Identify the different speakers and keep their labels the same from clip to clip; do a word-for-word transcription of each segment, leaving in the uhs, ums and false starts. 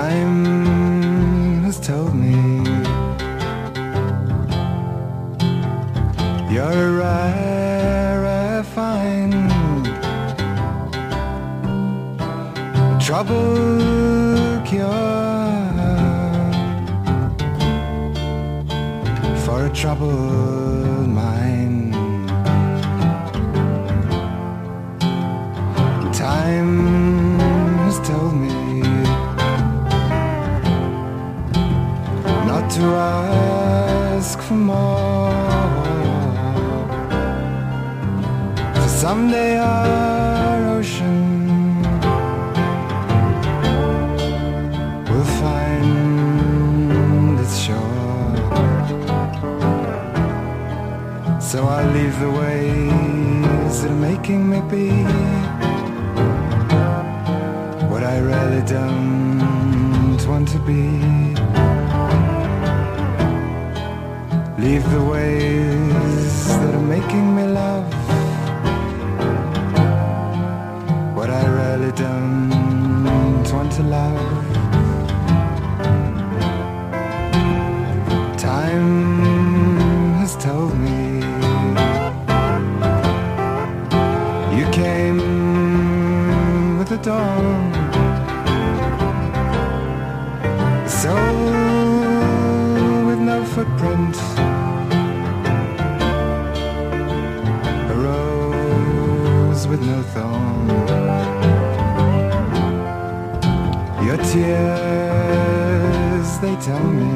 Speaker 1: Time has told me you're a rare, rare find, a trouble cure for a troubled mind. Time has told me not to ask for more, for someday our ocean will find its shore. So I'll leave the ways that are making me be what I really don't want to be. Leave the ways that are making me love what I really don't want to love. Time has told me you came with the dawn, a soul with no footprint, a rose with no thorn. Your tears, they tell me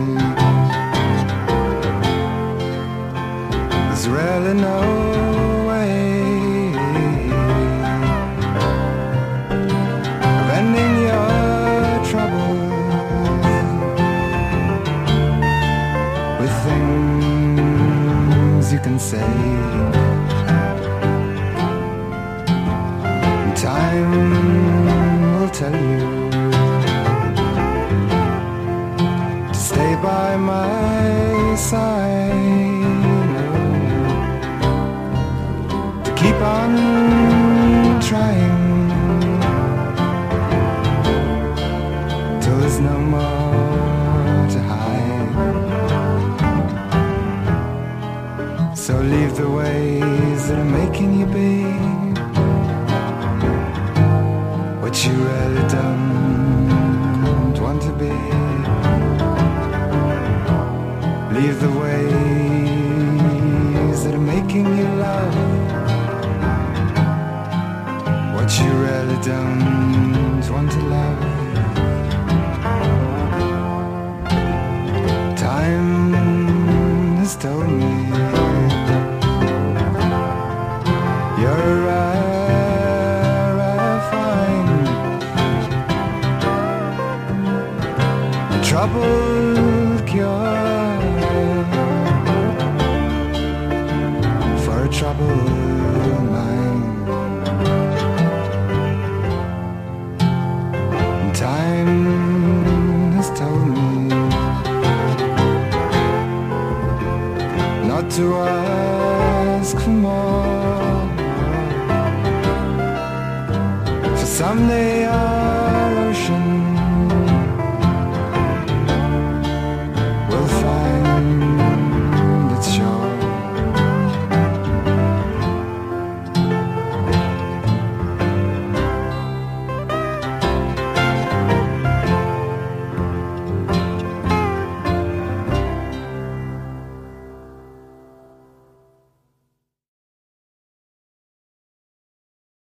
Speaker 1: there's really no way of ending your trouble with things you can say. And time will tell you to stay by my side, to keep on trying till there's no more to hide. So leave the ways that are making you be what you really don't want to be. Leave the ways that are making you love what you really don't want to love. Time has told me you're a rare, rare find, a troubled cure for a troubled mind. And time has told me not to ask for more, for someday